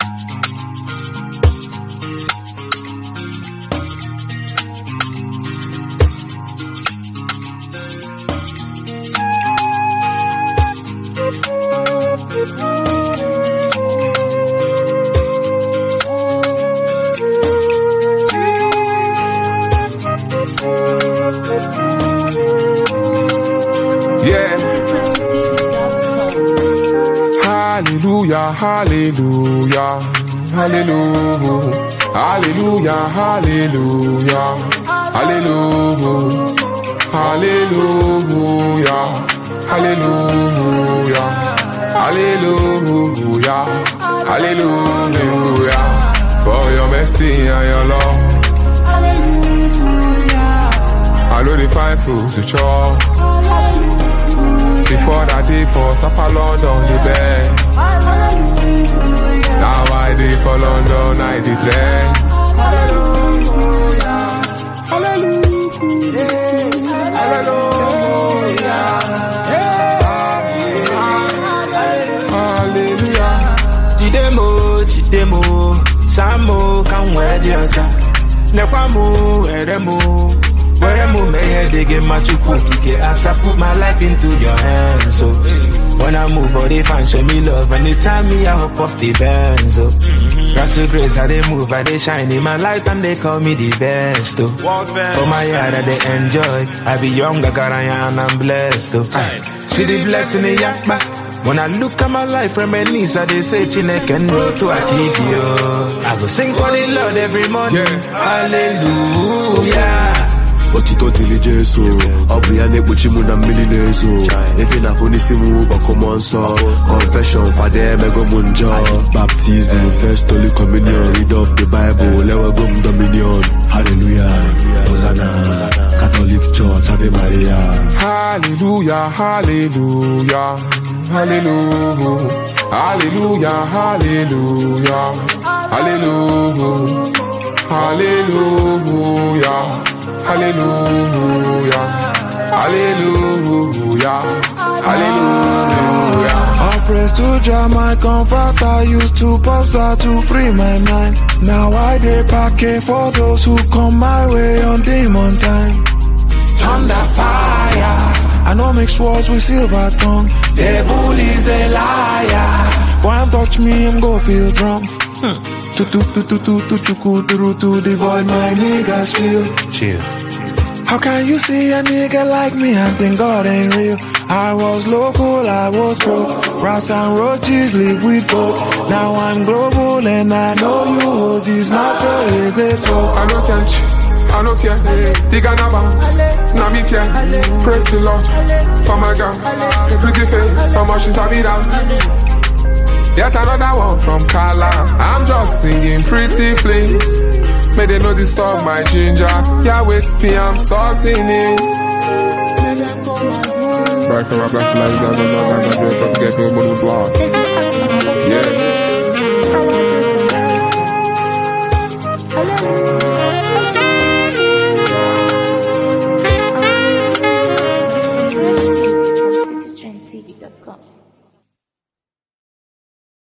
Hallelujah, hallelujah, hallelujah, hallelujah, hallelujah, hallelujah, hallelujah, hallelujah, hallelujah, hallelujah, for your mercy and your love. I know the five foods to chop. Before that day for Supper London the bed. Now I day for London I declare. Hallelujah, hallelujah, hallelujah. Chidemo, Samo can wear the other. Nepamu, Eremo. Wherever may they get my chukwuki, as I put my life into your hands. So when I move, all they find show me love. Anytime me, I hop off the band. So that's the grace how they move, how they shine in my life, and they call me the best. Oh, for my yard, they enjoy. I be young, Gagaraya, and I'm blessed. Oh, see the blessing in Yakba. When I look at my life from my knees, I they say Chineke and roll to a TV. I go sing for the Lord every morning. Yeah. Hallelujah. Otito diligence so Obriane Buchimuna millionaires so Even a funisimu Bakomonso Confession Fade Mego Munjo Baptism First Holy Communion Read of the Bible Lewa Gum Dominion Hallelujah Hosanna Catholic Church Ave Maria Hallelujah, hallelujah, hallelujah, hallelujah, hallelujah, hallelujah, hallelujah, hallelujah, hallelujah, hallelujah. All praise to Jah, my comforter. Used to pulsar to free my mind. Now I dey pack it for those who come my way on demon time. Thunder fire, I know mix words with silver tongue. Devil is a liar. Boy, I'm touch me, I'm go feel drunk. To divide my niggas feel. Chill. How can you see a nigga like me and think God ain't real? I was local, I was broke. Rats and roaches live with both. Now I'm global and I know you was his master is a source. I don't catch, I don't care. They gonna bounce. Now me tell, praise the Lord. For my girl, a pretty face, how much is I be dance? Yet another one from Kala. I'm just singing pretty please. May they no disturb my ginger. Yahweh speak, I'm salting it. Back from my black life, I'm going to get me on the block. Yeah.